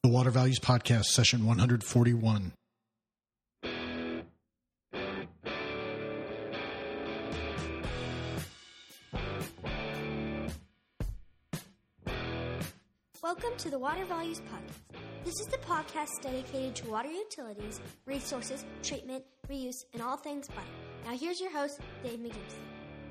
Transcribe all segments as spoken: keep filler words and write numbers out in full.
The Water Values Podcast, session one forty-one. Welcome to the Water Values Podcast. This is the podcast dedicated to water utilities, resources, treatment, reuse, and all things water. Now here's your host, Dave McGimpsey.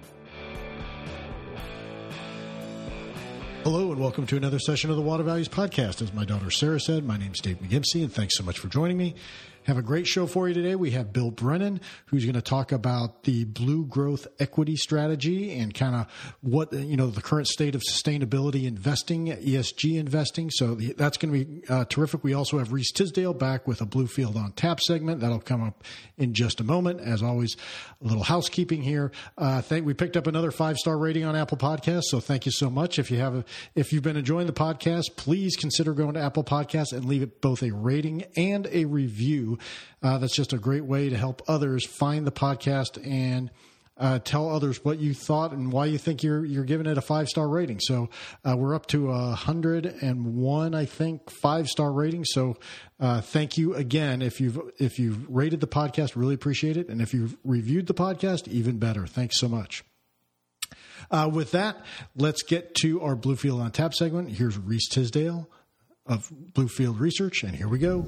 Hello and welcome to another session of the Water Values Podcast. As my daughter Sarah said, my name's Dave McGimpsey, and thanks so much for joining me. Have a great show for you today. We have Bill Brennan, who's going to talk about the Blue Growth Equity Strategy and kind of what, you know, the current state of sustainability investing, E S G investing. So that's going to be uh, terrific. We also have Reese Tisdale back with a Bluefield on Tap segment. That'll come up in just a moment. As always, a little housekeeping here. Uh, thank, we picked up another five-star rating on Apple Podcasts, so thank you so much. If you have, a, if you've been enjoying the podcast, please consider going to Apple Podcasts and leave it both a rating and a review. Uh, that's just a great way to help others find the podcast and uh, tell others what you thought and why you think you're you're giving it a five-star rating. So uh, we're up to one hundred one, I think, five-star ratings. So uh, thank you again. If you've if you've rated the podcast, really appreciate it. And if you've reviewed the podcast, even better. Thanks so much. Uh, with that, let's get to our Bluefield on Tap segment. Here's Reese Tisdale of Bluefield Research, and here we go.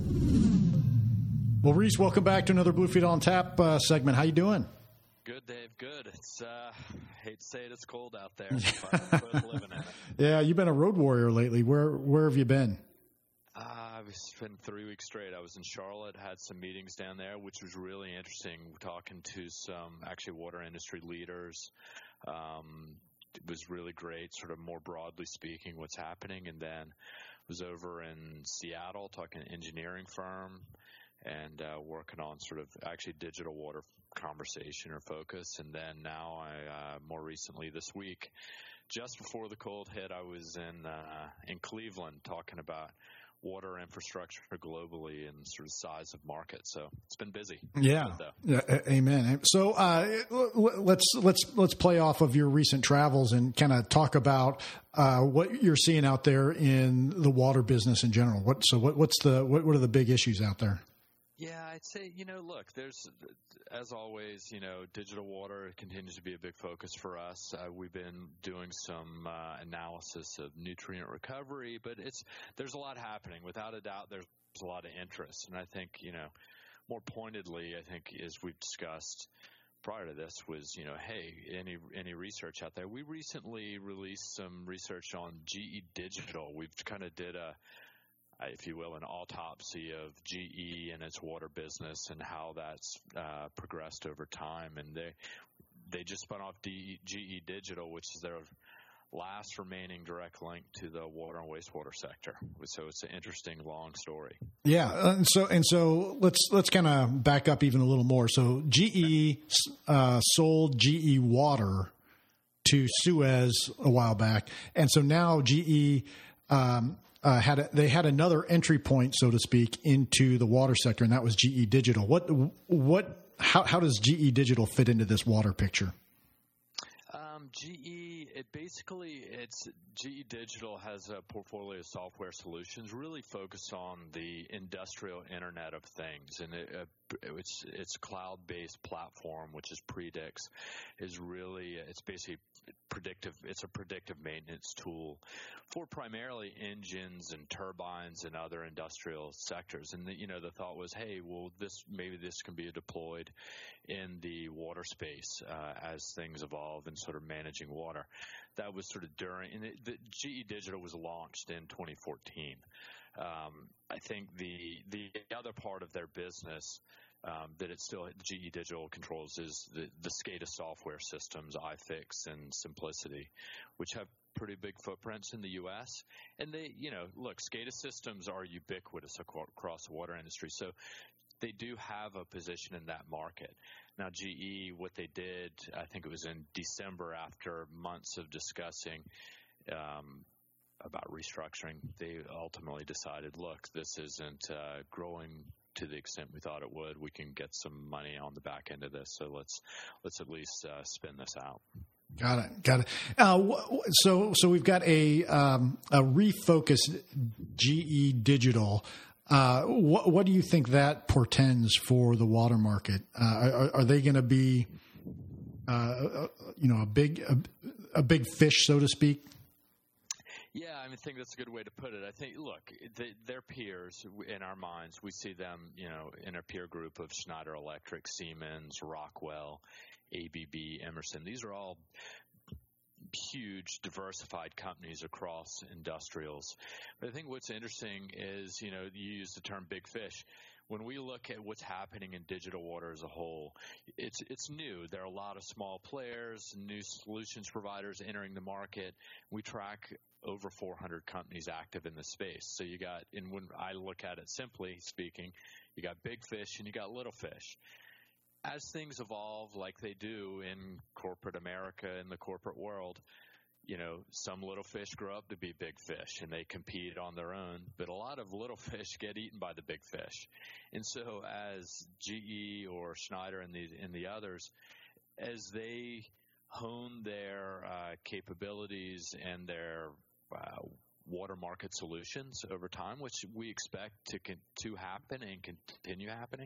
Well, Reese, welcome back to another Bluefield on Tap uh, segment. How you doing? Good, Dave. Good. It's uh, hate to say it, it's cold out there. But we're both living in it. Yeah, you've been a road warrior lately. Where where have you been? Uh, I've spent three weeks straight. I was in Charlotte, had some meetings down there, which was really interesting. Talking to some actually water industry leaders. Um, it was really great, sort of more broadly speaking, what's happening. And then was over in Seattle talking to an engineering firm. And uh, working on sort of actually digital water conversation or focus. And then now I, uh, more recently this week, just before the cold hit, I was in uh, in Cleveland talking about water infrastructure globally and sort of size of market. So it's been busy. Yeah. yeah amen. So uh, let's let's let's play off of your recent travels and kind of talk about uh, what you're seeing out there in the water business in general. What so what what's the what, what are the big issues out there? Yeah, I'd say, you know, look, there's, as always, you know, digital water continues to be a big focus for us. Uh, we've been doing some uh, analysis of nutrient recovery, but it's there's a lot happening. Without a doubt, there's a lot of interest. And I think, you know, more pointedly, I think, as we've discussed prior to this was, you know, hey, any any research out there? We recently released some research on G E Digital. We've kind of did a if you will, an autopsy of G E and its water business and how that's uh, progressed over time. And they they just spun off D- G E Digital, which is their last remaining direct link to the water and wastewater sector. So it's an interesting, long story. Yeah, and so and so let's let's kind of back up even a little more. So G E uh, sold G E Water to Suez a while back, and so now G E. Um, Uh, had a, they had another entry point, so to speak, into the water sector, and that was G E Digital. What what how how does G E Digital fit into this water picture? Um, G E, it basically it's G E Digital has a portfolio of software solutions really focused on the industrial Internet of Things, and it, uh, it's it's cloud-based platform, which is Predix, is really it's basically predictive. It's a predictive maintenance tool for primarily engines and turbines and other industrial sectors. And the, you know, the thought was, hey, well, this maybe this can be deployed in the water space uh, as things evolve and sort of managing water. That was sort of during, and it, the G E Digital was launched in twenty fourteen. Um, I think the the other part of their business um, that it's still G E Digital controls is the, the SCADA software systems, iFix and Simplicity, which have pretty big footprints in the U S. And they, you know, look, SCADA systems are ubiquitous across the water industry, so they do have a position in that market. Now, G E, what they did, I think it was in December, after months of discussing um, about restructuring, they ultimately decided, look, this isn't uh, growing to the extent we thought it would. We can get some money on the back end of this, so let's let's at least uh, spin this out. Got it. Got it. Uh, so, so we've got a um, a refocused G E Digital. Uh, what, what do you think that portends for the water market? Uh, are, are they going to be, uh, you know, a big a, a big fish, so to speak? Yeah, I mean, I think that's a good way to put it. I think, look, they, they're peers in our minds. We see them, you know, in a peer group of Schneider Electric, Siemens, Rockwell, A B B, Emerson. These are all huge, diversified companies across industrials. But I think what's interesting is, you know, you use the term big fish. When we look at what's happening in digital water as a whole, it's it's new. There are a lot of small players, new solutions providers entering the market. We track over four hundred companies active in the space. So you got, and when I look at it simply speaking, you got big fish and you got little fish. As things evolve like they do in corporate America, in the corporate world, you know, some little fish grow up to be big fish and they compete on their own, but a lot of little fish get eaten by the big fish. And so as G E or Schneider and the, and the others, as they hone their uh, capabilities and their uh, water market solutions over time, which we expect to con- to happen and continue happening,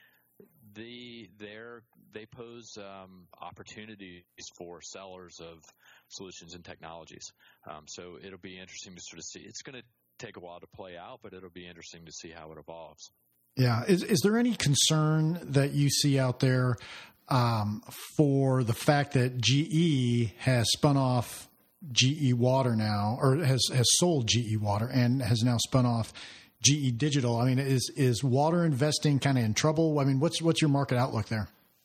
The they're, they pose um, opportunities for sellers of solutions and technologies. Um, so it'll be interesting to sort of see. It's going to take a while to play out, but it'll be interesting to see how it evolves. Yeah. Is, is there any concern that you see out there um, for the fact that G E has spun off G E Water now, or has, has sold G E Water and has now spun off G E Digital? I mean, is is water investing kind of in trouble? I mean, what's what's your market outlook there?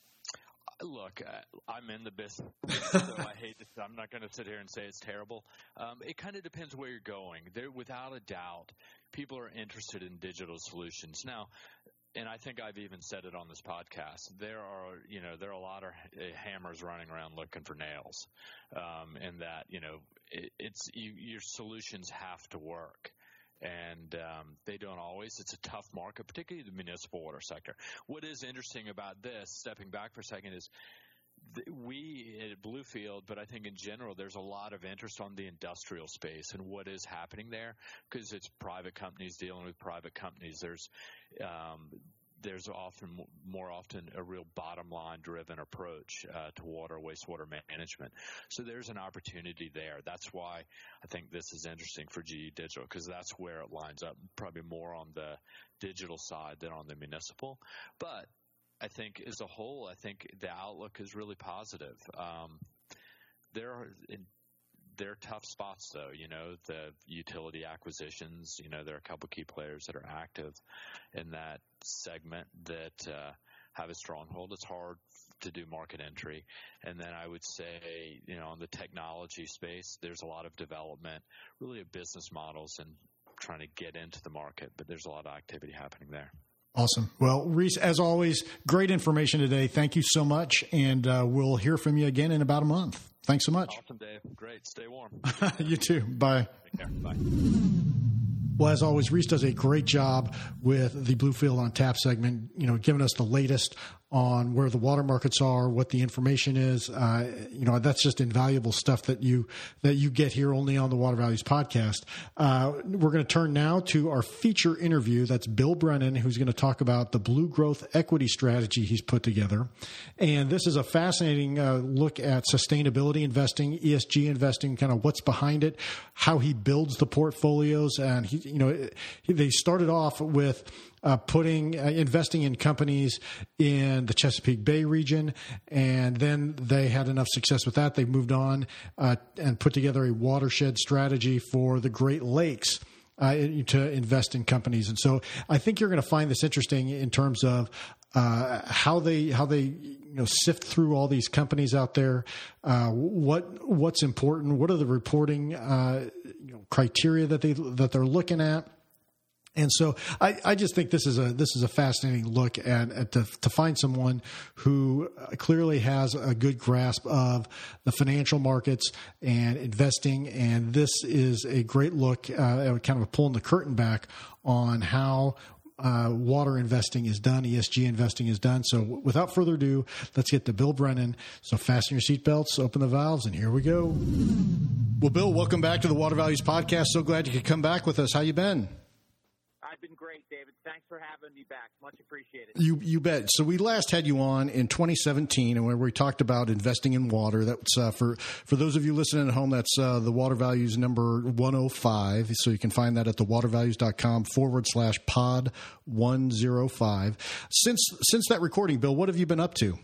Look, uh, I'm in the business, so I hate to, I'm not going to sit here and say it's terrible. Um, it kind of depends where you're going. There, without a doubt, people are interested in digital solutions now. And I think I've even said it on this podcast. There are, you know, there are a lot of hammers running around looking for nails, um, and that, you know, it, it's you, your solutions have to work. And um, they don't always. It's a tough market, particularly the municipal water sector. What is interesting about this, stepping back for a second, is th- we at Bluefield, but I think in general, there's a lot of interest on the industrial space and what is happening there, because it's private companies dealing with private companies. There's um, there's often more often a real bottom line driven approach uh, to water wastewater management. So there's an opportunity there. That's why I think this is interesting for G E Digital, because that's where it lines up, probably more on the digital side than on the municipal. But I think as a whole, I think the outlook is really positive. Um, there are in, There are tough spots, though. You know, the utility acquisitions, you know, there are a couple key players that are active in that segment that uh, have a stronghold. It's hard to do market entry. And then I would say, you know, on the technology space, there's a lot of development, really of business models and trying to get into the market, but there's a lot of activity happening there. Awesome. Well, Reese, as always, great information today. Thank you so much. And uh, we'll hear from you again in about a month. Thanks so much. Awesome, Dave. Great. Stay warm. You too. Bye. Take care. Bye. Well, as always, Reese does a great job with the Bluefield on Tap segment, you know, giving us the latest on where the water markets are, what the information is. Uh, you know, that's just invaluable stuff that you that you get here only on the Water Values podcast. Uh, we're going to turn now to our feature interview. That's Bill Brennan, who's going to talk about the Blue Growth Equity strategy he's put together. And this is a fascinating uh, look at sustainability investing, E S G investing, kind of what's behind it, how he builds the portfolios. And, he, you know, they started off with Uh, putting, uh, investing in companies in the Chesapeake Bay region, and then they had enough success with that. They moved on uh, and put together a watershed strategy for the Great Lakes uh, to invest in companies. And so I think you're going to find this interesting in terms of uh, how they how they you know sift through all these companies out there. Uh, what what's important? What are the reporting uh, you know, criteria that they that they're looking at? And so I, I just think this is a this is a fascinating look at, at to, to find someone who clearly has a good grasp of the financial markets and investing. And this is a great look, uh, kind of pulling the curtain back on how uh, water investing is done, E S G investing is done. So w- without further ado, let's get to Bill Brennan. So fasten your seatbelts, open the valves, and here we go. Well, Bill, welcome back to the Water Values Podcast. So glad you could come back with us. How you been? I've been great, David. Thanks for having me back. Much appreciated. You you bet. So we last had you on in twenty seventeen, and where we talked about investing in water. That's uh, for for those of you listening at home. That's uh, the Water Values number one oh five. So you can find that at the watervalues.com forward slash pod one oh five. Since since that recording, Bill, what have you been up to?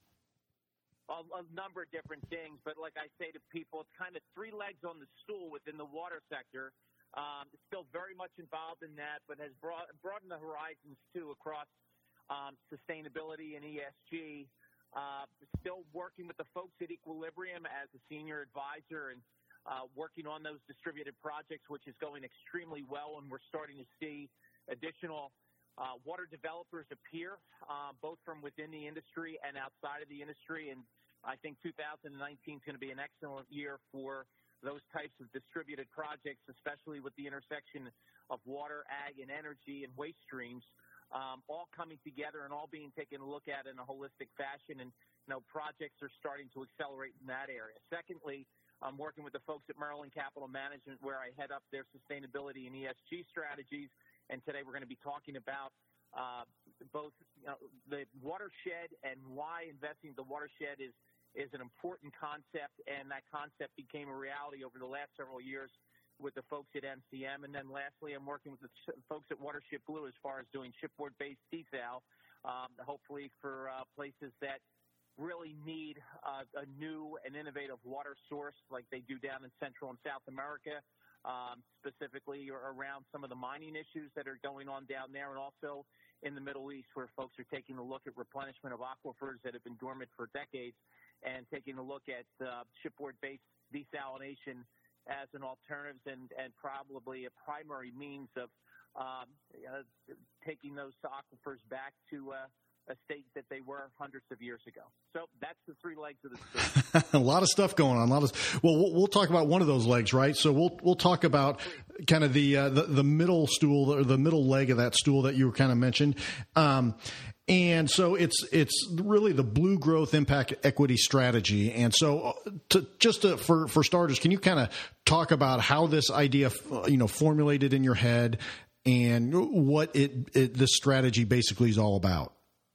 A, a number of different things, but like I say to people, it's kind of three legs on the stool within the water sector. Um, still very much involved in that, but has broad, broadened the horizons, too, across um, sustainability and E S G. Uh, still working with the folks at Equilibrium as a senior advisor and uh, working on those distributed projects, which is going extremely well, and we're starting to see additional uh, water developers appear, uh, both from within the industry and outside of the industry. And I think two thousand nineteen is going to be an excellent year for those types of distributed projects, especially with the intersection of water, ag, and energy and waste streams, um, all coming together and all being taken a look at in a holistic fashion. And, you know, projects are starting to accelerate in that area. Secondly, I'm working with the folks at Maryland Capital Management, where I head up their sustainability and E S G strategies. And today we're going to be talking about uh, both you know, the watershed and why investing in the watershed is is an important concept, and that concept became a reality over the last several years with the folks at M C M. And then lastly, I'm working with the folks at Watership Blue as far as doing shipboard-based desal, um, hopefully for uh, places that really need uh, a new and innovative water source like they do down in Central and South America, um, specifically around some of the mining issues that are going on down there, and also in the Middle East, where folks are taking a look at replenishment of aquifers that have been dormant for decades, and taking a look at uh, shipboard-based desalination as an alternative and, and probably a primary means of um, uh, taking those aquifers back to uh, a state that they were hundreds of years ago. So that's the three legs of the stool. A lot of stuff going on. A lot of well, well, we'll talk about one of those legs, right? So we'll we'll talk about kind of the uh, the, the middle stool or the middle leg of that stool that you were kind of mentioned. Um, And so it's it's really the Blue Growth Impact Equity Strategy. And so to, just to, for, for starters, can you kind of talk about how this idea, you know, formulated in your head and what it, it this strategy basically is all about?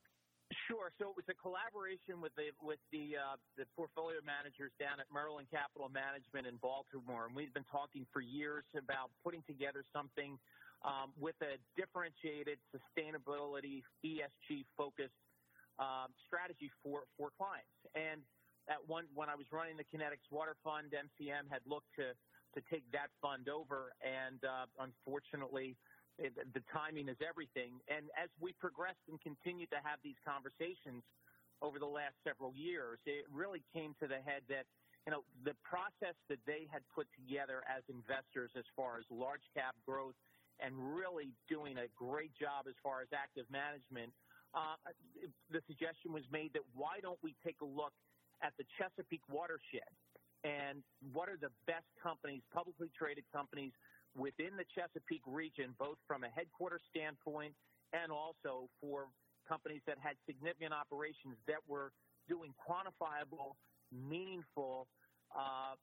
Sure. So it was a collaboration with the with the uh, the portfolio managers down at Maryland Capital Management in Baltimore, and we've been talking for years about putting together something Um, with a differentiated sustainability E S G focused um, strategy for, for clients. And at one, when I was running the Kinetics Water Fund, M C M had looked to, to take that fund over. And uh, unfortunately, it, the timing is everything. And as we progressed and continued to have these conversations over the last several years, it really came to the head that, you know, the process that they had put together as investors as far as large cap growth and really doing a great job as far as active management, uh, the suggestion was made that why don't we take a look at the Chesapeake watershed and what are the best companies, publicly traded companies within the Chesapeake region, both from a headquarters standpoint and also for companies that had significant operations that were doing quantifiable, meaningful uh,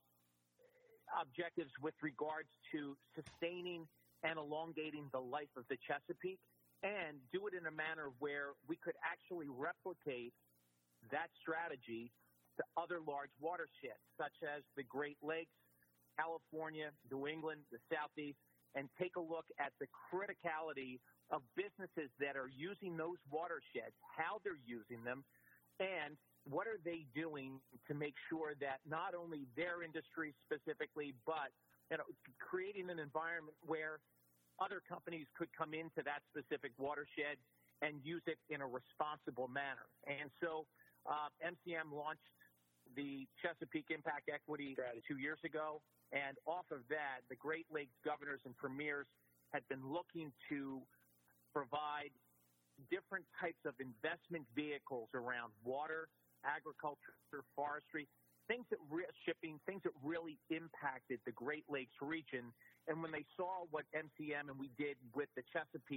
objectives with regards to sustaining and elongating the life of the Chesapeake, and do it in a manner where we could actually replicate that strategy to other large watersheds, such as the Great Lakes, California, New England, the Southeast, and take a look at the criticality of businesses that are using those watersheds, how they're using them, and what are they doing to make sure that not only their industry specifically, but you know, creating an environment where other companies could come into that specific watershed and use it in a responsible manner. And so uh, M C M launched the Chesapeake Impact Equity two years ago, and off of that, the Great Lakes governors and premiers had been looking to provide different types of investment vehicles around water, agriculture, forestry, things that re- shipping, things that really impacted the Great Lakes region. And when they saw what M C M and we did with the Chesapeake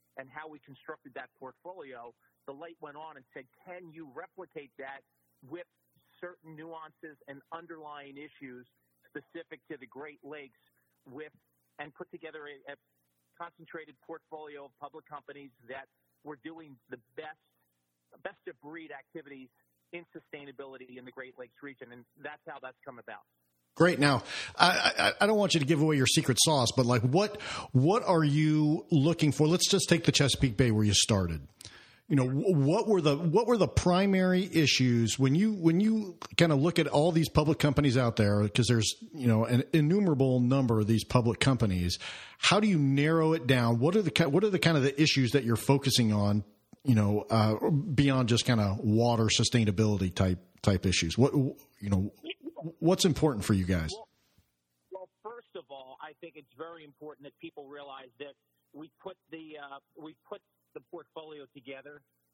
and how we constructed that portfolio, the light went on and said, can you replicate that with certain nuances and underlying issues specific to the Great Lakes with and put together a, a concentrated portfolio of public companies that were doing the best best of breed activities in sustainability in the Great Lakes region, and that's how that's come about. Great. Now, I, I, I don't want you to give away your secret sauce, but like, what what are you looking for? Let's just take the Chesapeake Bay where you started. You know, what were the what were the primary issues when you when you kind of look at all these public companies out there, because there's, you know, an innumerable number of these public companies. How do you narrow it down? What are the what are the kind of the issues that you're focusing on, you know, uh, beyond just kind of water sustainability type type issues? What, you know, what's important for you guys? Well, well, first of all, I think it's very important that people realize that we put the uh, we put the portfolio together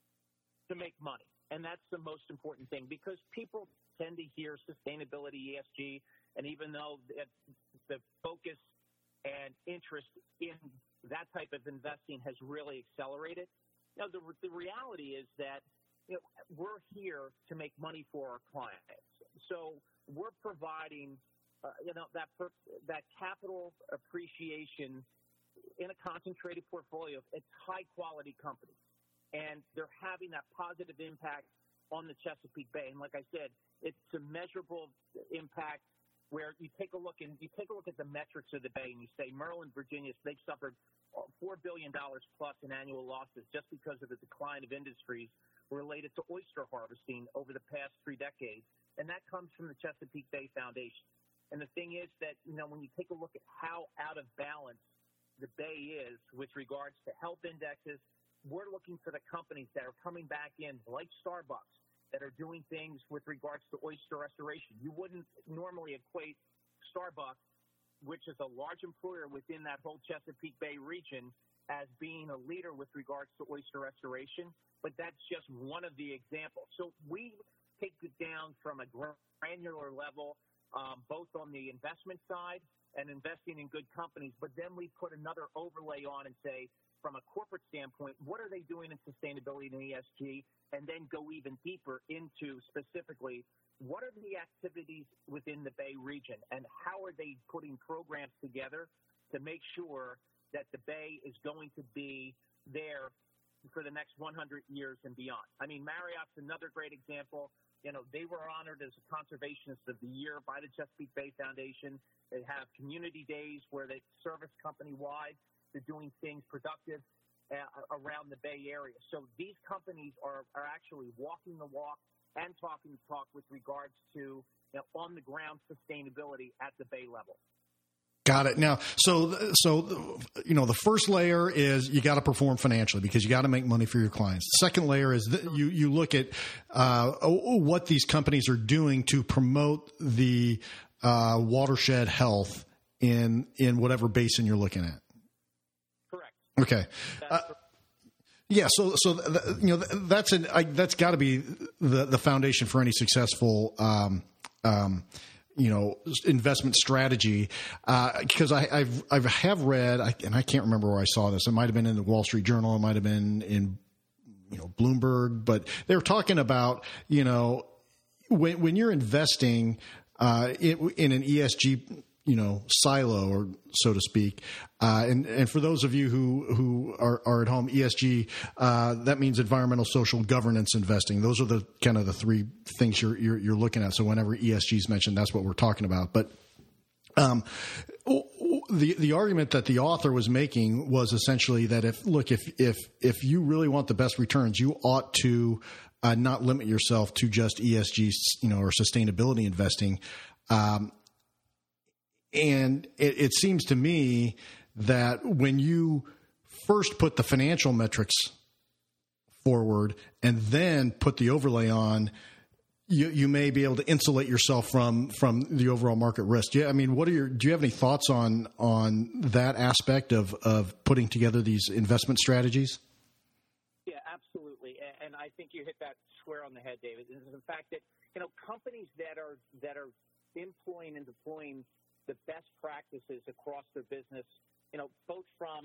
to make money. And that's the most important thing, because people tend to hear sustainability, E S G, and even though the focus and interest in that type of investing has really accelerated, you know, the, the reality is that, you know, we're here to make money for our clients. So we're providing, uh, you know, that per, that capital appreciation in a concentrated portfolio. It's high-quality companies, and they're having that positive impact on the Chesapeake Bay. And like I said, it's a measurable impact where you take a look and you take a look at the metrics of the Bay, and you say Maryland, Virginia, they've suffered four billion dollars plus in annual losses just because of the decline of industries related to oyster harvesting over the past three decades, and that comes from the Chesapeake Bay Foundation. And the thing is that, you know, when you take a look at how out of balance the Bay is with regards to health indexes, we're looking for the companies that are coming back in, like Starbucks, that are doing things with regards to oyster restoration. You wouldn't normally equate Starbucks, which is a large employer within that whole Chesapeake Bay region, as being a leader with regards to oyster restoration, but that's just one of the examples. So we take it down from a granular level, um, both on the investment side and investing in good companies, but then we put another overlay on and say, from a corporate standpoint, what are they doing in sustainability and E S G, and then go even deeper into specifically what are the activities within the Bay region, and how are they putting programs together to make sure that the Bay is going to be there for the next one hundred years and beyond. I mean, Marriott's another great example. You know, they were honored as a Conservationist of the Year by the Chesapeake Bay Foundation. They have community days where they service company-wide. They're doing things productive uh, around the Bay Area. So these companies are, are actually walking the walk and talking the talk with regards to, you know, on-the-ground sustainability at the Bay level. Got it. Now, so, so, you know, the first layer is you got to perform financially because you got to make money for your clients. The second layer is that you, you look at uh, what these companies are doing to promote the uh, watershed health in, in whatever basin you're looking at. Correct. Okay. Uh, yeah. So, so, th- you know, that's an, I, that's gotta be the, the foundation for any successful, um, um, you know, investment strategy, uh, because I, I've, I have read, I, and I can't remember where I saw this. It might have been in the Wall Street Journal. It might have been in, you know, Bloomberg, but they were talking about, you know, when, when you're investing, uh, in, in an E S G, you know, silo, or so to speak. Uh, and, and for those of you who, who are, are at home, E S G, uh, that means environmental, social, governance investing. Those are the kind of the three things you're, you're, you're looking at. So whenever E S G is mentioned, that's what we're talking about. But, um, the, the argument that the author was making was essentially that if, look, if, if, if you really want the best returns, you ought to, uh, not limit yourself to just E S G, you know, or sustainability investing. Um, And it, it seems to me that when you first put the financial metrics forward and then put the overlay on, you, you may be able to insulate yourself from, from the overall market risk. Yeah, I mean, what are your? Do you have any thoughts on on that aspect of, of putting together these investment strategies? Yeah, absolutely, and I think you hit that square on the head, David. Is the fact that, you know, companies that are that are employing and deploying the best practices across their business, you know, both from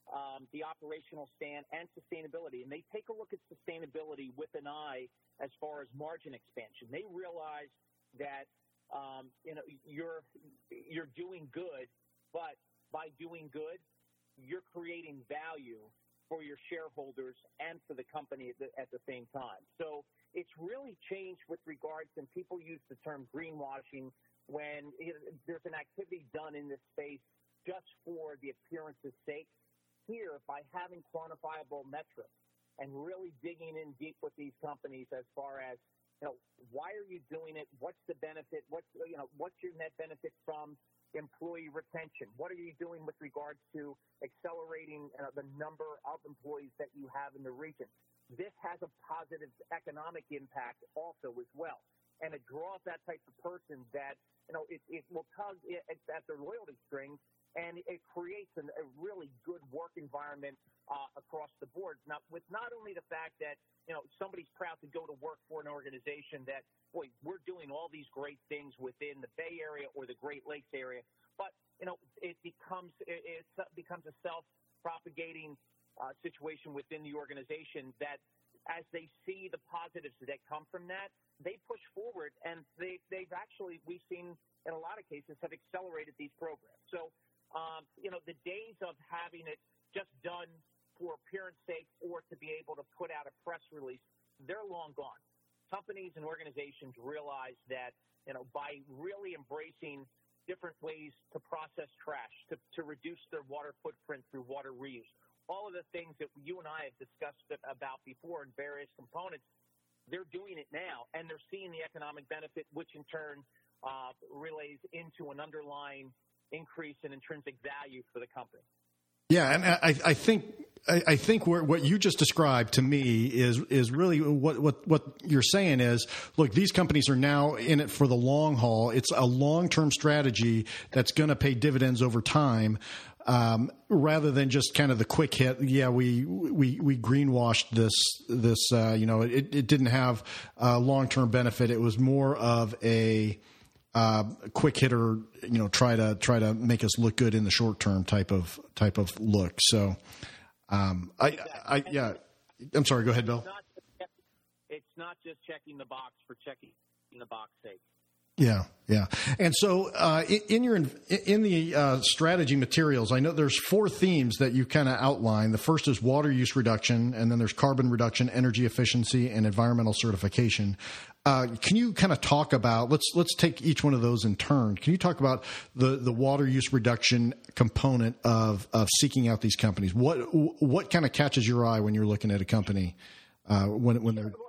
um, the operational stand and sustainability. And they take a look at sustainability with an eye as far as margin expansion. They realize that, um, you know, you're, you're doing good, but by doing good, you're creating value for your shareholders and for the company at the, at the same time. So it's really changed with regards, and people use the term greenwashing when it, there's an activity done in this space just for the appearance's sake. Here, by having quantifiable metrics and really digging in deep with these companies as far as, you know, why are you doing it? What's the benefit? What's, you know, what's your net benefit from employee retention? What are you doing with regards to accelerating uh, the number of employees that you have in the region? This has a positive economic impact also as well. And it draws that type of person that, you know, it, it will tug at, at their loyalty strings, and it creates an, a really good work environment uh, across the board. Now, with not only the fact that, you know, somebody's proud to go to work for an organization that, boy, we're doing all these great things within the Bay Area or the Great Lakes area, but, you know, it becomes it, it becomes a self-propagating uh, situation within the organization that as they see the positives that come from that, they push forward, and they, they've actually, we've seen in a lot of cases, have accelerated these programs. So, Um, you know, the days of having it just done for appearance sake or to be able to put out a press release, they're long gone. Companies and organizations realize that, you know, by really embracing different ways to process trash, to, to reduce their water footprint through water reuse, all of the things that you and I have discussed about before in various components, they're doing it now, and they're seeing the economic benefit, which in turn uh, relays into an underlying increase in intrinsic value for the company. Yeah, and I, I think I, I think where, what you just described to me is is really what, what what you're saying is, look, these companies are now in it for the long haul. It's a long-term strategy that's going to pay dividends over time, um, rather than just kind of the quick hit. Yeah, we we we greenwashed this this. Uh, you know, it, it didn't have a long-term benefit. It was more of a Uh, quick hitter, you know, try to try to make us look good in the short term type of type of look. So, um, I, I, yeah, I'm sorry. Go ahead, Bill. It's not, it's not just checking the box for checking the box sake. Yeah, yeah. And so uh, in your in the uh, strategy materials, I know there's four themes that you kind of outline. The first is water use reduction, and then there's carbon reduction, energy efficiency, and environmental certification. Uh, can you kind of talk about let's let's take each one of those in turn. Can you talk about the, the water use reduction component of of seeking out these companies? What what kind of catches your eye when you're looking at a company uh, when when they're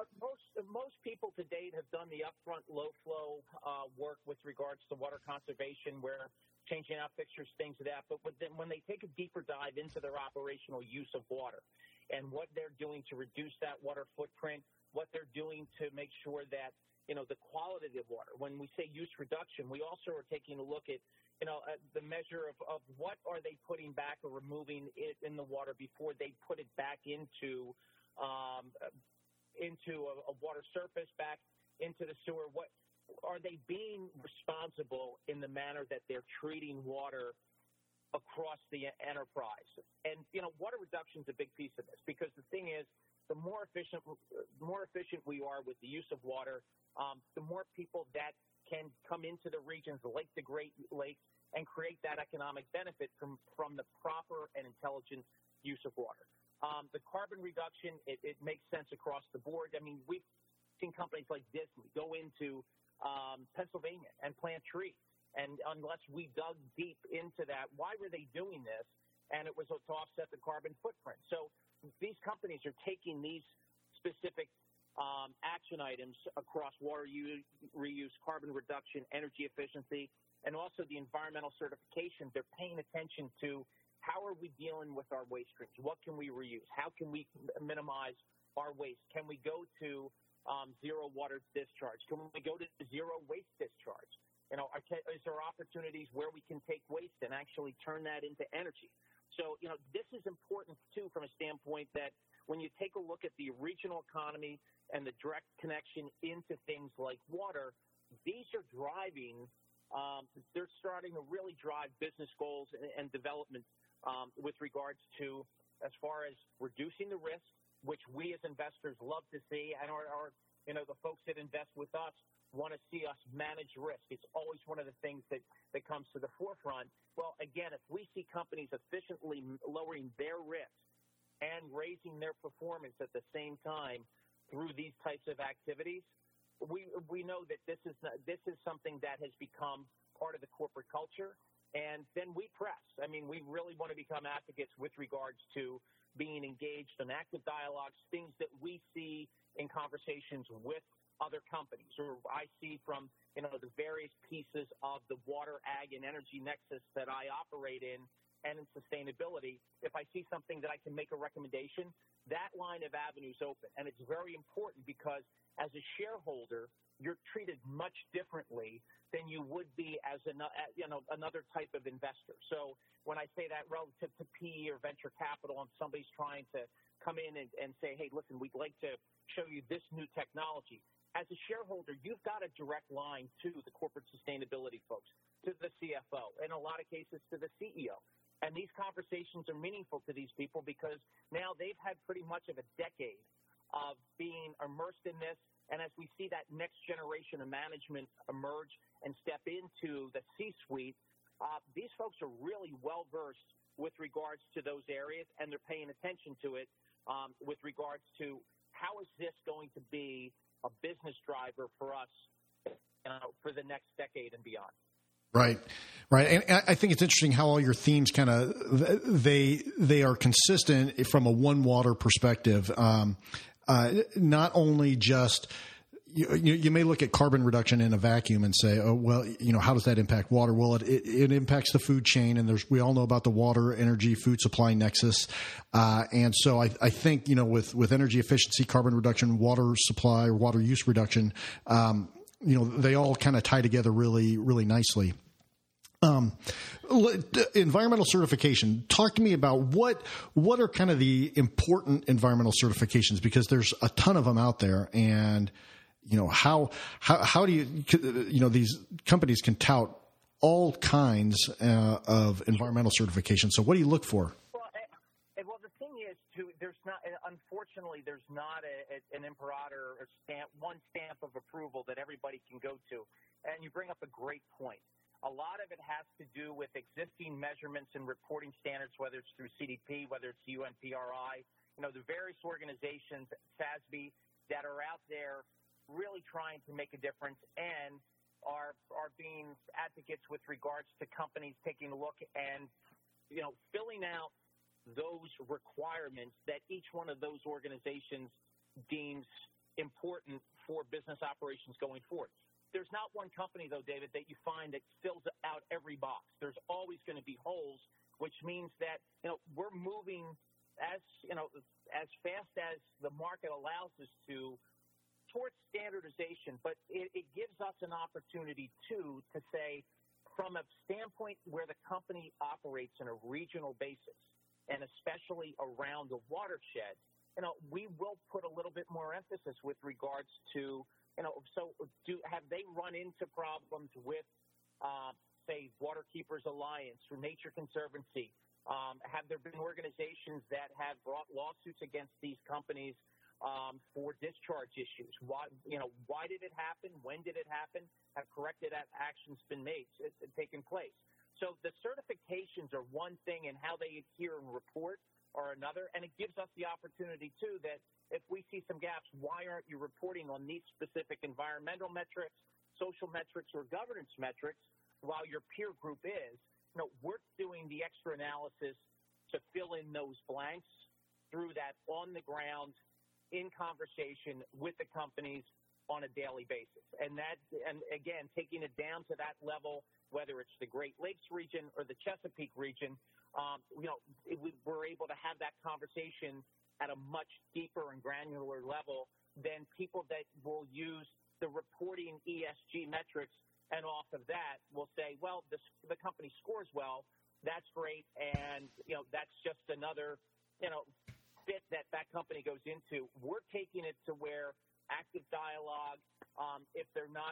people to date have done the upfront low flow uh, work with regards to water conservation, where changing out fixtures, things of that. But then when they take a deeper dive into their operational use of water and what they're doing to reduce that water footprint, what they're doing to make sure that, you know, the quality of water. When we say use reduction, we also are taking a look at, you know, uh, the measure of, of what are they putting back or removing it in the water before they put it back into um, into a, a water surface, back into the sewer. What are they being responsible in the manner that they're treating water across the enterprise? And, you know, water reduction is a big piece of this, because the thing is, the more efficient, more efficient we are with the use of water, um, the more people that can come into the regions like the Great Lakes and create that economic benefit from, from the proper and intelligent use of water. Um, the carbon reduction, it, it makes sense across the board. I mean, we've seen companies like Disney go into um, Pennsylvania and plant trees. And unless we dug deep into that, why were they doing this? And it was to offset the carbon footprint. So these companies are taking these specific um, action items across water use, reuse, carbon reduction, energy efficiency, and also the environmental certification. They're paying attention to how are we dealing with our waste streams? What can we reuse? How can we minimize our waste? Can we go to um, zero water discharge? Can we go to zero waste discharge? You know, are, is there opportunities where we can take waste and actually turn that into energy? So, you know, this is important, too, from a standpoint that when you take a look at the regional economy and the direct connection into things like water, these are driving, um, they're starting to really drive business goals and, and development um, with regards to as far as reducing the risk, which we as investors love to see, and our, our you know, the folks that invest with us want to see us manage risk. It's always one of the things that, that comes to the forefront. Well, again, if we see companies efficiently lowering their risk and raising their performance at the same time through these types of activities, we we know that this is not, this is something that has become part of the corporate culture, and then we press. I mean, we really want to become advocates with regards to being engaged in active dialogues, things that we see in conversations with other companies, or I see from, you know, the various pieces of the water, ag, and energy nexus that I operate in, and in sustainability. If I see something that I can make a recommendation, that line of avenue is open. And it's very important because as a shareholder, you're treated much differently than you would be as an, you know, another type of investor. So when I say that relative to P E or venture capital, and somebody's trying to come in and, and say, hey, listen, we'd like to show you this new technology. As a shareholder, you've got a direct line to the corporate sustainability folks, to the C F O, in a lot of cases to the C E O. And these conversations are meaningful to these people because now they've had pretty much of a decade of being immersed in this. And as we see that next generation of management emerge and step into the C-suite, uh, these folks are really well-versed with regards to those areas, and they're paying attention to it um, with regards to how is this going to be a business driver for us uh, for the next decade and beyond. Right, right, and I think it's interesting how all your themes kind of they they are consistent from a One Water perspective. Um, uh, not only just you, you may look at carbon reduction in a vacuum and say, oh well, you know, how does that impact water? Well, it it, it impacts the food chain, and there's we all know about the water, energy, food supply nexus, uh, and so I, I think you know with with energy efficiency, carbon reduction, water supply, or water use reduction. Um, You know, they all kind of tie together really, really nicely. Um, environmental certification. Talk to me about what what are kind of the important environmental certifications, because there's a ton of them out there, and you know how how how do you you know these companies can tout all kinds uh, of environmental certification. So what do you look for? There's not, unfortunately, there's not a, a, an imperator or stamp, one stamp of approval that everybody can go to. And you bring up a great point. A lot of it has to do with existing measurements and reporting standards, whether it's through C D P, whether it's U N P R I, you know, the various organizations, S A S B, that are out there really trying to make a difference and are are being advocates with regards to companies taking a look and, you know, filling out those requirements that each one of those organizations deems important for business operations going forward. There's not one company, though, David, that you find that fills out every box. There's always going to be holes, which means that, you know, we're moving as, you know, as fast as the market allows us to towards standardization, but it, it gives us an opportunity, too, to say, from a standpoint where the company operates on a regional basis, and especially around the watershed, you know, we will put a little bit more emphasis with regards to, you know, so do have they run into problems with, uh, say, Waterkeepers Alliance or Nature Conservancy? Um, have there been organizations that have brought lawsuits against these companies um, for discharge issues? Why, you know, why did it happen? When did it happen? Have corrective actions been made, it, it, taken place? So the certifications are one thing, and how they adhere and report are another. And it gives us the opportunity, too, that if we see some gaps, why aren't you reporting on these specific environmental metrics, social metrics, or governance metrics while your peer group is? You know, we're doing the extra analysis to fill in those blanks through that on-the-ground, in conversation with the companies on a daily basis. And that, and again, taking it down to that level, whether it's the Great Lakes region or the Chesapeake region, um, you know, it, we, we're able to have that conversation at a much deeper and granular level than people that will use the reporting E S G metrics, and off of that will say, well, this, the company scores well, that's great, and, you know, that's just another, you know, fit that that company goes into. We're taking it to where active dialogue, um, if they're not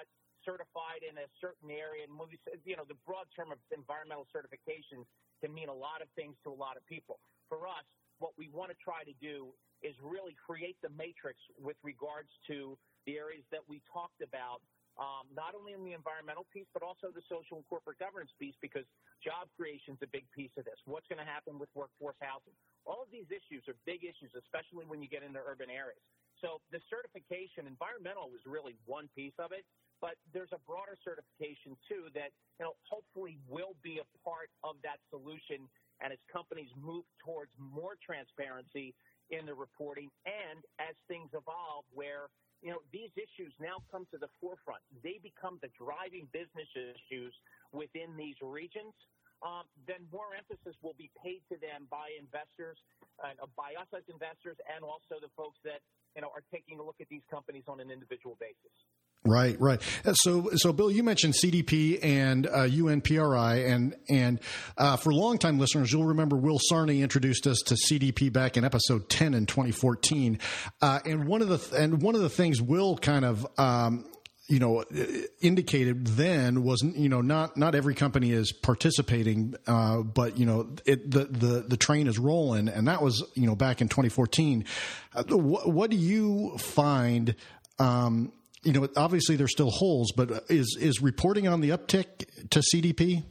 certified in a certain area. And when we, you know, the broad term of environmental certifications can mean a lot of things to a lot of people. For us, what we want to try to do is really create the matrix with regards to the areas that we talked about, um, not only in the environmental piece, but also the social and corporate governance piece, because job creation is a big piece of this. What's going to happen with workforce housing? All of these issues are big issues, especially when you get into urban areas. So the certification, environmental is really one piece of it, but there's a broader certification too that, you know, hopefully will be a part of that solution. And as companies move towards more transparency in the reporting, and as things evolve where, you know, these issues now come to the forefront, they become the driving business issues within these regions, um, then more emphasis will be paid to them by investors, uh, by us as investors, and also the folks that, you know, are taking a look at these companies on an individual basis. Right, right. So, so Bill, you mentioned C D P and uh, U N P R I, and and uh, for longtime listeners, you'll remember Will Sarney introduced us to C D P back in episode ten in twenty fourteen, uh, and one of the th- and one of the things Will kind of um, you know indicated then was, you know, not not every company is participating, uh, but you know it, the the the train is rolling, and that was, you know, back in twenty fourteen. Uh, what, what do you find? Um, You know, obviously there's still holes, but is is reporting on the uptick to C D P?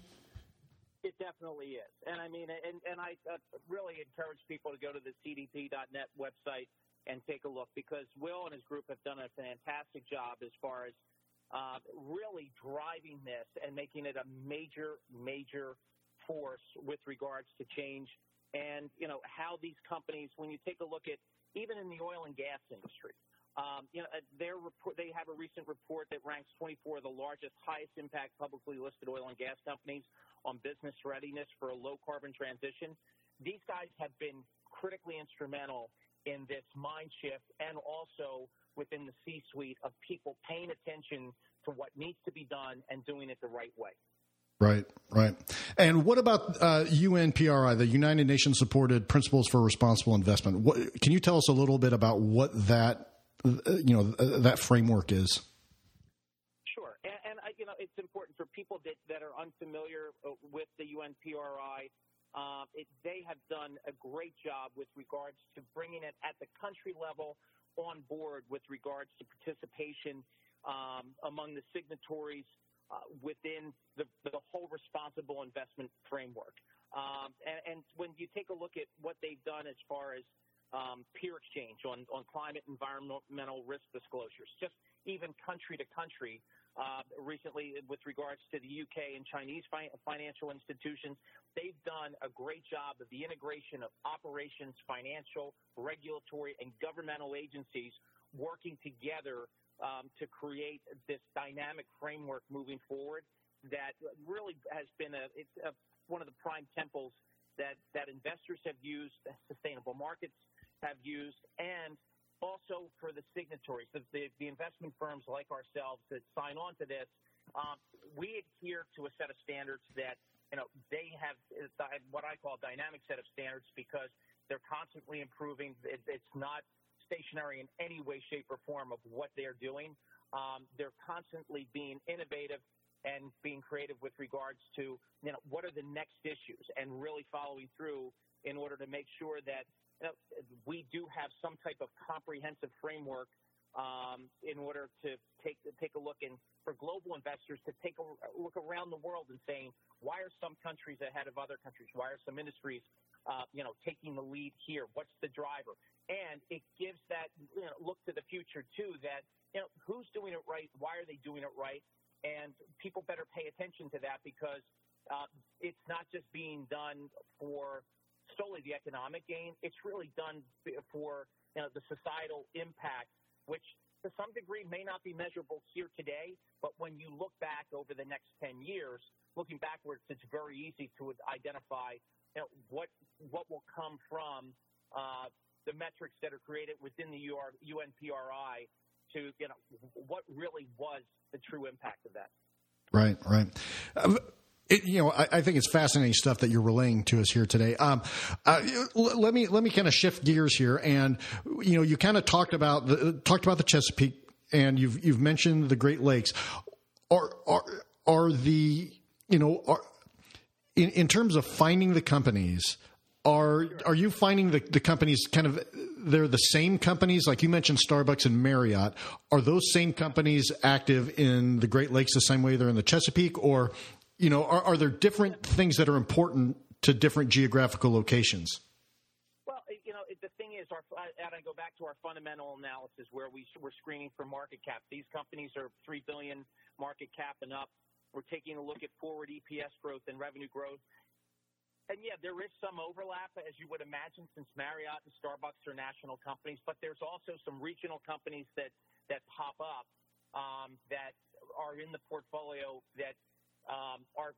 It definitely is. And I mean, and, and I uh, really encourage people to go to the C D P dot net website and take a look, because Will and his group have done a fantastic job as far as uh, really driving this and making it a major, major force with regards to change. And, you know, how these companies, when you take a look at, even in the oil and gas industry, Um, you know, their report, they have a recent report that ranks twenty-four of the largest, highest impact publicly listed oil and gas companies on business readiness for a low carbon transition. These guys have been critically instrumental in this mind shift, and also within the C-suite of people paying attention to what needs to be done and doing it the right way. Right, right. And what about uh, U N P R I, the United Nations supported Principles for Responsible Investment? What, can you tell us a little bit about what that you know, that framework is? Sure. And, and I, you know, it's important for people that, that are unfamiliar with the U N P R I. Uh, it, they have done a great job with regards to bringing it at the country level on board with regards to participation um, among the signatories uh, within the, the whole responsible investment framework. Um, and, and when you take a look at what they've done as far as Um, peer exchange on, on climate environmental risk disclosures, just even country to country. Uh, recently, with regards to the U K and Chinese fi- financial institutions, they've done a great job of the integration of operations, financial, regulatory, and governmental agencies working together um, to create this dynamic framework moving forward that really has been a, it's a, one of the prime temples that, that investors have used, sustainable markets have used, and also for the signatories, the, the, the investment firms like ourselves that sign on to this. Um, we adhere to a set of standards that, you know, they have what I call a dynamic set of standards, because they're constantly improving. It, it's not stationary in any way, shape, or form of what they're doing. Um, they're constantly being innovative and being creative with regards to, you know, what are the next issues, and really following through in order to make sure that, you know, we do have some type of comprehensive framework um, in order to take take a look, and for global investors to take a look around the world and saying, why are some countries ahead of other countries? Why are some industries, uh, you know, taking the lead here? What's the driver? And it gives that, you know, look to the future too. That, you know, who's doing it right? Why are they doing it right? And people better pay attention to that, because uh, it's not just being done for solely the economic gain. It's really done for, you know, the societal impact, which to some degree may not be measurable here today, but when you look back over the next ten years, looking backwards, it's very easy to identify, you know, what what will come from uh, the metrics that are created within the U N P R I to, you know, what really was the true impact of that. Right, right. Um, It, you know, I, I think it's fascinating stuff that you're relaying to us here today. Um, uh, let me let me kind of shift gears here, and you know, you kind of talked about the talked about the Chesapeake, and you've you've mentioned the Great Lakes. are are are the you know are in in terms of finding the companies. Are are you finding the, the companies kind of they're the same companies like you mentioned Starbucks and Marriott? Are those same companies active in the Great Lakes the same way they're in the Chesapeake, or you know are, are there different things that are important to different geographical locations? Well, you know the thing is, our, and I go back to our fundamental analysis where we we're screening for market cap. These companies are three billion market cap and up. We're taking a look at forward E P S growth and revenue growth. And, yeah, there is some overlap, as you would imagine, since Marriott and Starbucks are national companies. But there's also some regional companies that, that pop up um, that are in the portfolio that um, are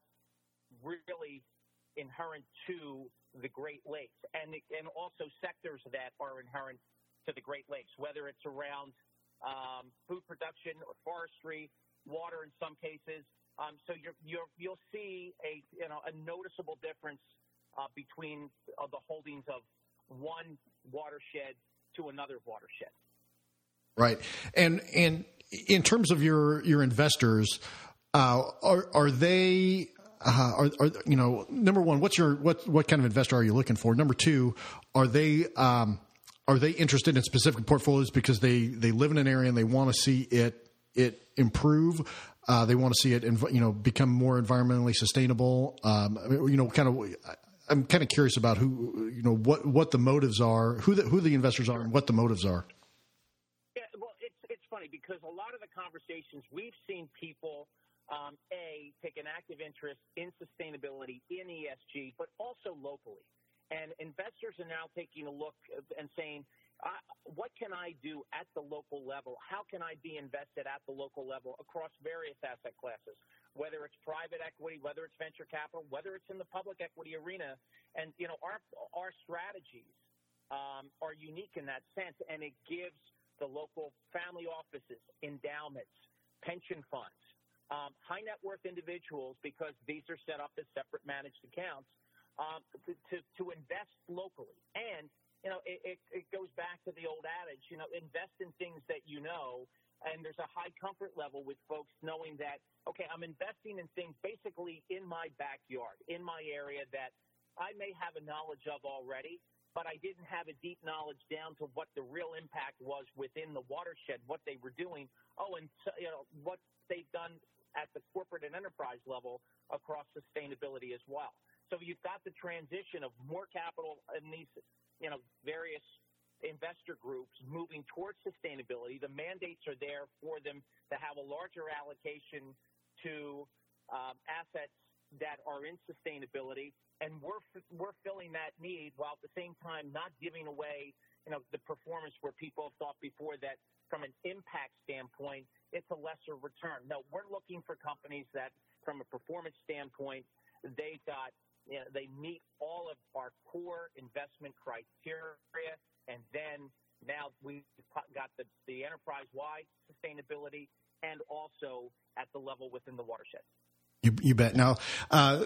really inherent to the Great Lakes and, and also sectors that are inherent to the Great Lakes, whether it's around um, food production or forestry, water in some cases. Um, so you're, you're, you'll see a, you know, a noticeable difference Uh, between uh, the holdings of one watershed to another watershed. Right, and and in terms of your your investors, uh, are are they uh, are, are you know number one, what's your what what kind of investor are you looking for? Number two, are they um, are they interested in specific portfolios because they, they live in an area and they want to see it it improve? Uh, they want to see it you know become more environmentally sustainable. Um, you know, kind of. I'm kind of curious about who, you know, what, what the motives are, who the, who the investors are, and what the motives are. Yeah, well, it's it's funny because a lot of the conversations we've seen people, um, a take an active interest in sustainability, in E S G, but also locally, and investors are now taking a look and saying, uh, what can I do at the local level? How can I be invested at the local level across various asset classes? Whether it's private equity, whether it's venture capital, whether it's in the public equity arena. And, you know, our our strategies um, are unique in that sense, and it gives the local family offices, endowments, pension funds, um, high net worth individuals, because these are set up as separate managed accounts, um, to, to, to invest locally. And, you know, it, it, it goes back to the old adage, you know, invest in things that you know. And there's a high comfort level with folks knowing that, okay, I'm investing in things basically in my backyard, in my area that I may have a knowledge of already, but I didn't have a deep knowledge down to what the real impact was within the watershed, what they were doing. Oh, and you know what they've done at the corporate and enterprise level across sustainability as well. So you've got the transition of more capital in these, you know, various investor groups moving towards sustainability. The mandates are there for them to have a larger allocation to um, assets that are in sustainability, and we're we're filling that need while at the same time not giving away, you know, the performance where people have thought before that from an impact standpoint it's a lesser return. No, we're looking for companies that from a performance standpoint they've got, you know, they meet all of our core investment criteria. And then now we've got the, the enterprise-wide sustainability and also at the level within the watershed. You, you bet. Now, uh,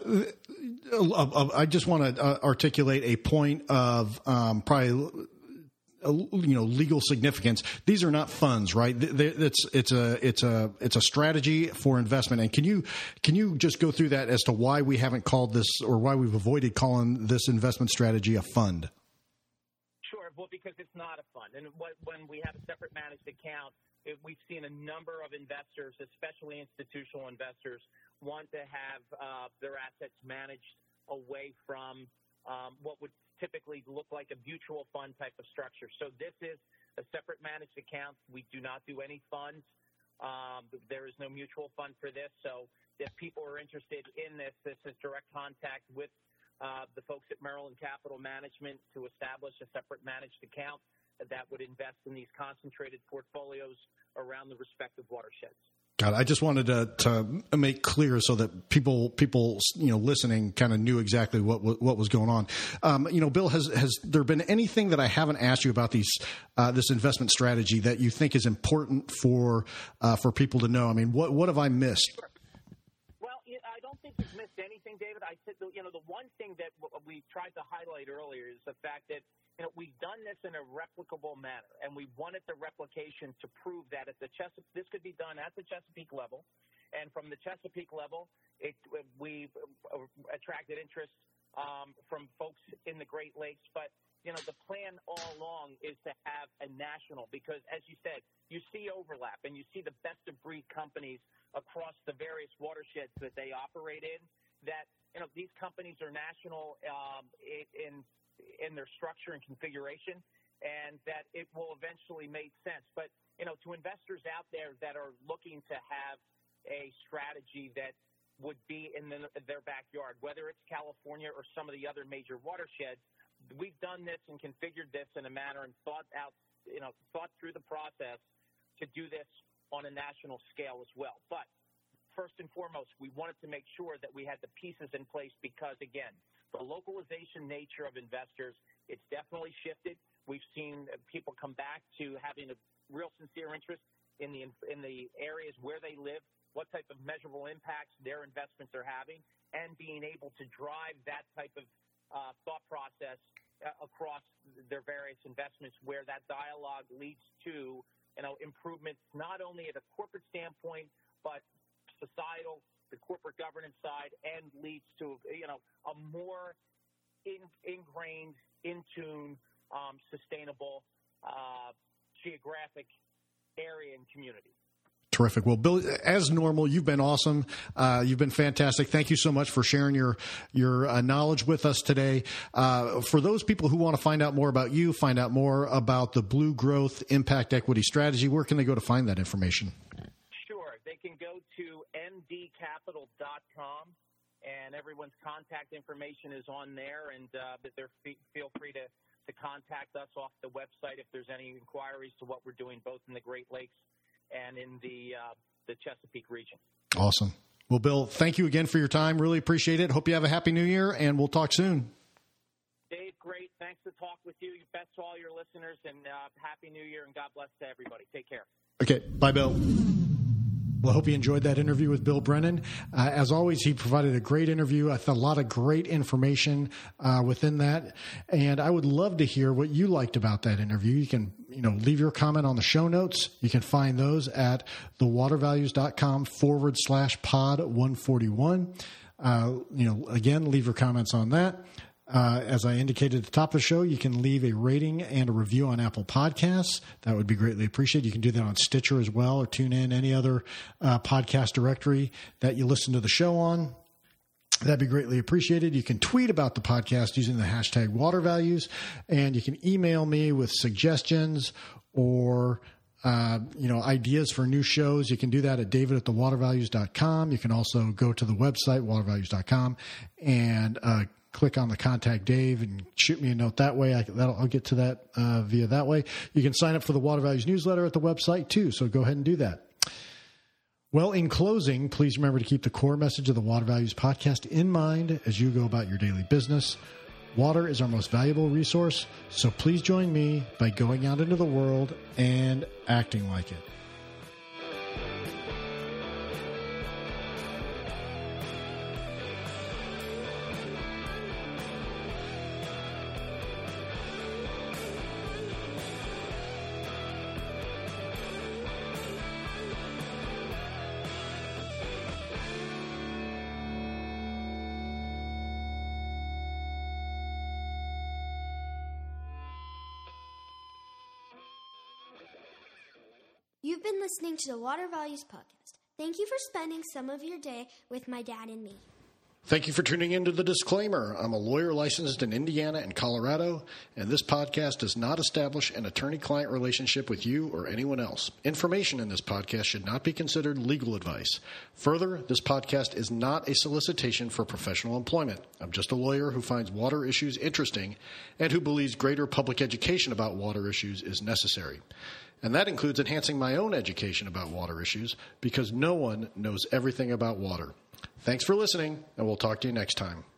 I just want to uh, articulate a point of um, probably, uh, you know, legal significance. These are not funds, right? It's it's a it's a it's a strategy for investment. And can you can you just go through that as to why we haven't called this or why we've avoided calling this investment strategy a fund? Well, because it's not a fund. And when we have a separate managed account, we've seen a number of investors, especially institutional investors, want to have uh, their assets managed away from um, what would typically look like a mutual fund type of structure. So this is a separate managed account. We do not do any funds. Um, there is no mutual fund for this. So if people are interested in this, this is direct contact with Uh, the folks at Maryland Capital Management to establish a separate managed account that would invest in these concentrated portfolios around the respective watersheds. God, I just wanted to, to make clear so that people, people, you know, listening kind of knew exactly what what was going on. Um, you know, Bill, has has there been anything that I haven't asked you about these uh, this investment strategy that you think is important for uh, for people to know? I mean, what what have I missed? Well, I don't think you've missed anything, David. I said, you know, the one thing that we tried to highlight earlier is the fact that, you know, we've done this in a replicable manner, and we wanted the replication to prove that at the Chesapeake, this could be done at the Chesapeake level, And from the Chesapeake level, it, we attracted interest um, from folks in the Great Lakes. But, you know, the plan all along is to have a national, because, as you said, you see overlap and you see the best-of-breed companies across the various watersheds that they operate in, that, you know, these companies are national um, in in their structure and configuration, and that it will eventually make sense. But, you know, to investors out there that are looking to have a strategy that would be in the, their backyard, whether it's California or some of the other major watersheds, we've done this and configured this in a manner and thought out, you know, thought through the process to do this on a national scale as well. But first and foremost, we wanted to make sure that we had the pieces in place because, again, the localization nature of investors, it's definitely shifted. We've seen people come back to having a real sincere interest in the in the areas where they live, what type of measurable impacts their investments are having, and being able to drive that type of uh, thought process uh, across their various investments, where that dialogue leads to, you know, improvements not only at a corporate standpoint, but societal, the corporate governance side, and leads to, you know, a more in, ingrained, in tune, um, sustainable, uh, geographic area and community. Terrific. Well, Bill, as normal, you've been awesome. Uh, you've been fantastic. Thank you so much for sharing your your uh, knowledge with us today. Uh, for those people who want to find out more about you, find out more about the Blue Growth Impact Equity Strategy, where can they go to find that information? Sure. They can go to m d capital dot com, and everyone's contact information is on there, and uh, they're f- feel free to, to contact us off the website if there's any inquiries to what we're doing both in the Great Lakes and in the uh, the Chesapeake region. Awesome. Well, Bill, thank you again for your time. Really appreciate it. Hope you have a happy new year, and we'll talk soon. Dave, great. Thanks to talk with you. Best to all your listeners, and uh, happy new year, and God bless to everybody. Take care. Okay. Bye, Bill. Well, I hope you enjoyed that interview with Bill Brennan. Uh, as always, he provided a great interview. I thought a lot of great information uh, within that. And I would love to hear what you liked about that interview. You can, you know, leave your comment on the show notes. You can find those at thewatervalues.com forward slash pod 141. Uh, you know, again, leave your comments on that. Uh, as I indicated at the top of the show, you can leave a rating and a review on Apple Podcasts. That would be greatly appreciated. You can do that on Stitcher as well, or tune in any other uh, podcast directory that you listen to the show on. That'd be greatly appreciated. You can tweet about the podcast using the hashtag WaterValues, and you can email me with suggestions or Uh, you know, ideas for new shows. You can do that at david at the watervalues dot com. You can also go to the website, watervalues dot com, and uh, click on the Contact Dave and shoot me a note that way. I, that'll, I'll get to that uh, via that way. You can sign up for the Water Values newsletter at the website too, so go ahead and do that. Well, in closing, please remember to keep the core message of the Water Values podcast in mind as you go about your daily business. Water is our most valuable resource, so please join me by going out into the world and acting like it. You've been listening to the Water Values Podcast. Thank you for spending some of your day with my dad and me. Thank you for tuning in to the disclaimer. I'm a lawyer licensed in Indiana and Colorado, and this podcast does not establish an attorney-client relationship with you or anyone else. Information in this podcast should not be considered legal advice. Further, this podcast is not a solicitation for professional employment. I'm just a lawyer who finds water issues interesting and who believes greater public education about water issues is necessary. And that includes enhancing my own education about water issues, because no one knows everything about water. Thanks for listening, and we'll talk to you next time.